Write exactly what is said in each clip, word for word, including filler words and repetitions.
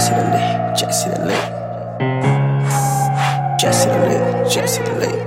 Jesse the Lick, Jesse the Lick. Jesse the Lick, Jesse the Lick.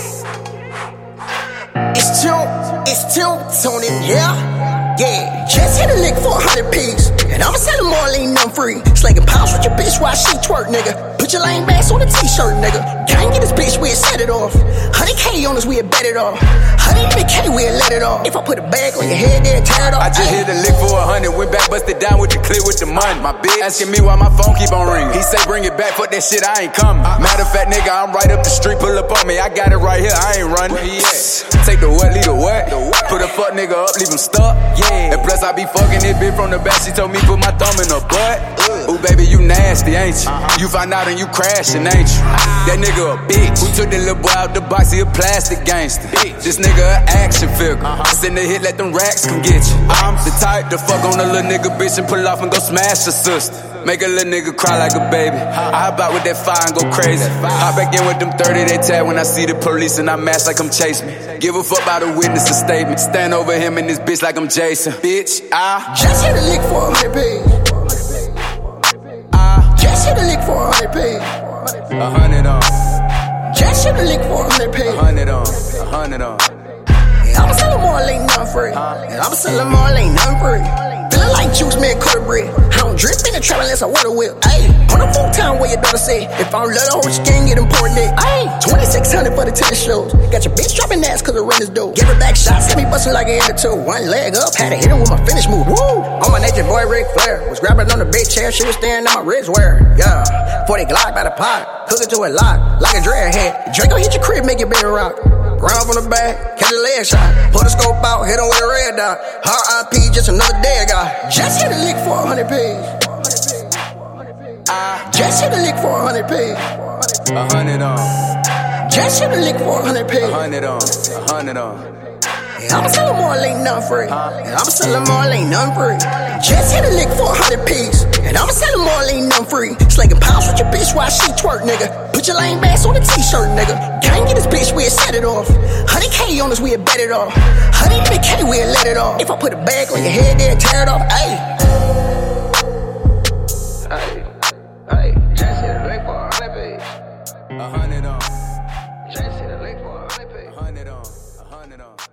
It's two, it's two, Tony, yeah. Yeah, Jesse the Lick for a hundred piece. And I'ma sell them all, ain't none free. Slanging pounds with your bitch while she twerk, nigga. Put your lame bass on a t-shirt, nigga. Gang get this bitch, we'll set it off. one hundred K on us, we'll bet it off. one hundred K, we'll let it off. If I put a bag on your head, then tear it off. I just hit a lick for a hundred, went back, busted down with the clip with the money. My bitch asking me why my phone keep on ringing. He say bring it back, fuck that shit, I ain't coming. Matter of fact, nigga, I'm right up the street, pull up on me. I got it right here, I ain't running. Where he at? Take the what, leave the what? Put a fuck nigga up, leave him stuck. Yeah. And plus I be fucking this bitch from the back, she told me put my thumb in her butt. Ooh, baby, you nasty, ain't you? You find out and you crashing, ain't you? That nigga a bitch. Who took the little boy out the box? He a plastic gangster. This nigga a action figure. Send the hit, let them racks come get you. I'm the type to fuck on a little nigga bitch and pull off and go smash her sister. Make a little nigga cry like a baby. I hop out with that fire and go crazy. Hop back in with them thirty, they tag when I see the police and I mash like I'm chase me. Give a fuck about a witness, a statement. Stand over him and this bitch like I'm Jason. Bitch, I just hit a lick for a hundred P's. Just hit a lick for a hundred P's. A hundred on. Just hit a lick for a hundred P's. A hundred on. A hundred on. Yeah, I'ma sell them all, ain't nothing free. Yeah, I'ma sell them all, ain't nothing free. Feeling like juice, man, cut a bread. I don't drip in the trap unless I water whip. Ayy, on the full time where your daughter say, if I don't love the hoe, she can't get important dick. Ayy, twenty-six hundred for the tennis shows. Got your bitch dropping ass cause the rent is dope. Give her back shots, got me busting like an attitude. One leg up, had to hit him with my finish move. Woo! On my nature boy Ric Flair. Was grabbing on the big chair, she was staring at my wrist wear. Yeah, forty Glock by the pot, hook it to a lock, like a dread head. Draco hit your crib, make your bed rock. Ground from the back, catch a leg shot. Put a scope out, hit him with a red dot. R I P, just another dead guy. Just hit a lick for a hundred P's. Just hit a lick for a hundred P's. A hundred on. Just hit a lick for a hundred P's. A hundred on. A hundred on. Yeah, I'ma sell them all, ain't nothing free. Yeah, I'ma sell them all, ain't nothing free. Just hit a lick for a hundred P's. And I'ma sell them all, ain't nothing free. Slanging pounds with your bitch while she twerk, nigga. Put your lame bass on a t-shirt, nigga. Gang get this bitch, we'll set it off. one hundred K on us, we'll bet it off. one hundred K, we'll let it off. If I put a bag on your head, then tear it off. Ayy. Ayy. Ayy. Just hit a lick for a hundred P's. A hundred on. Just hit a lick for a hundred P's. A hundred on. A hundred on.